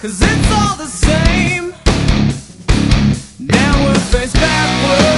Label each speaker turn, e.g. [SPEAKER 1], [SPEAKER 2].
[SPEAKER 1] 'cause it's all the same. Downward face backward.